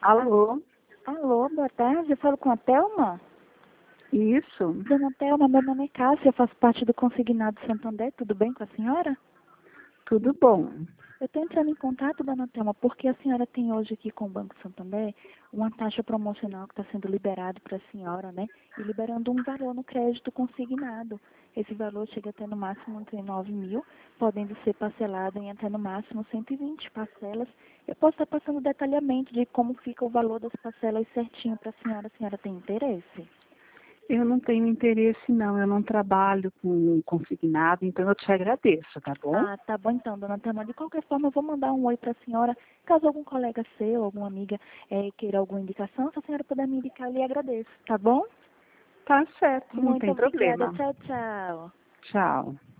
Alô? Alô, boa tarde. Eu falo com a Thelma? Isso? Dona Thelma, meu nome é Cássia, eu faço parte do Consignado Santander. Tudo bem com a senhora? Tudo bom? Eu estou entrando em contato, Dona Thelma, porque a senhora tem hoje aqui com o Banco Santander uma taxa promocional que está sendo liberado para a senhora, né? E liberando um valor no crédito consignado. Esse valor chega até no máximo entre 9 mil, podendo ser parcelado em até no máximo 120 parcelas. Eu posso estar passando detalhamento de como fica o valor das parcelas certinho para a senhora. A senhora tem interesse? Eu não tenho interesse, não. Eu não trabalho com consignado, então eu te agradeço, tá bom? Ah, tá bom então, dona Thelma. De qualquer forma, eu vou mandar um oi para a senhora. Caso algum colega seu, alguma amiga queira alguma indicação, se a senhora puder me indicar, eu lhe agradeço, tá bom? Tá certo, não Muito tem obrigada. problema. Tchau, tchau. Tchau.